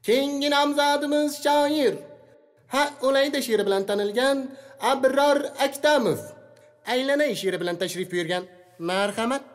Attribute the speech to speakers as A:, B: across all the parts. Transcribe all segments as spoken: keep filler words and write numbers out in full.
A: Keyingi nomzodimiz shoir. Ha o'layda she'ri bilan tanilgan Abror Aktamov. Aylanay she'ri bilan tashrif buyurgan. Marhamat.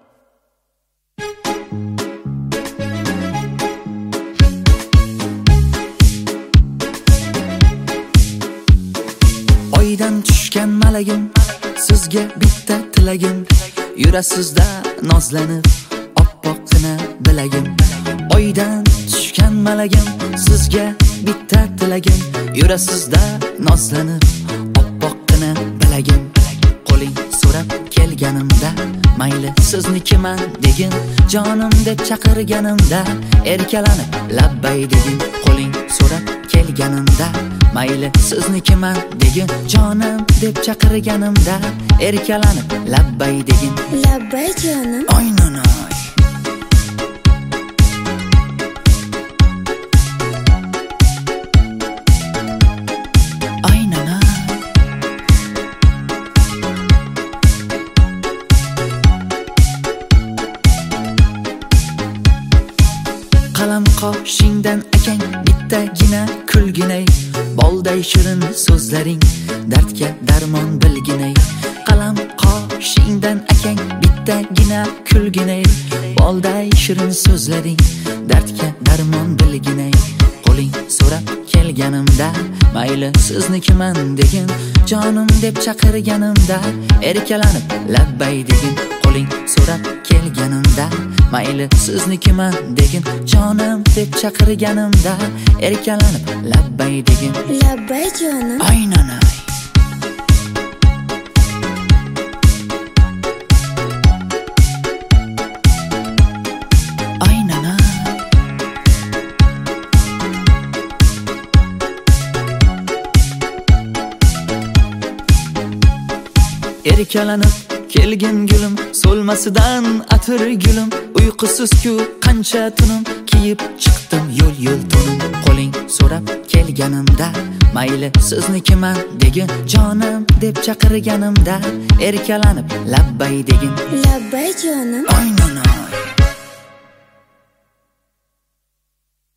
B: Oydan tushgan malagim, sizga bitta tilagim, yurasizda nozlanib oppoqqina bilagim. Oydan tushgan malagim, sizga bitta tilagim, yurasizda nozlanib oppoqqina bilagim. Qo'ling so'rab kelganimda, mayli siznikiman degin, jonim deb chaqirganimda erkalanib labbay degin. Qo'ling so'rab kelganimda, mayli siznikiman degin, jonim deb chaqirganimda erkalanib labbay degin.
C: Labbay jonim.
B: Aynan ay. Aynan ay. Qalam qoshingdan akang bittagina kulginay, bolday shirin so'zlaring dardga darmon bilginay. Qalam qoshingdan akang bittagina kulginay, bolday shirin so'zlaring dardga darmon bilginay. Qo'ling so'rab kelganimda, mayli siznikiman degin, jonim deb chaqirganimda erkalanib labbay degin. Qo'ling so'rab kelganimda, mayli siznikiman degin, jonim deb chaqirganimda erkalanib labbay degin.
C: Labbay jonim.
B: Aynan ay. Aynan ay. Erkalanib kelgin gulim, so'lmasidan atir gulim, uyqusiz-ku qancha tunim, kiyib chiqdim yo'l yo'l tunim. Qo'ling so'rab kelganimda, mayli siznikiman degin, jonim deb chaqirganimda erkalanib labbay degin.
C: Labbay jonim.
B: Aynan ay.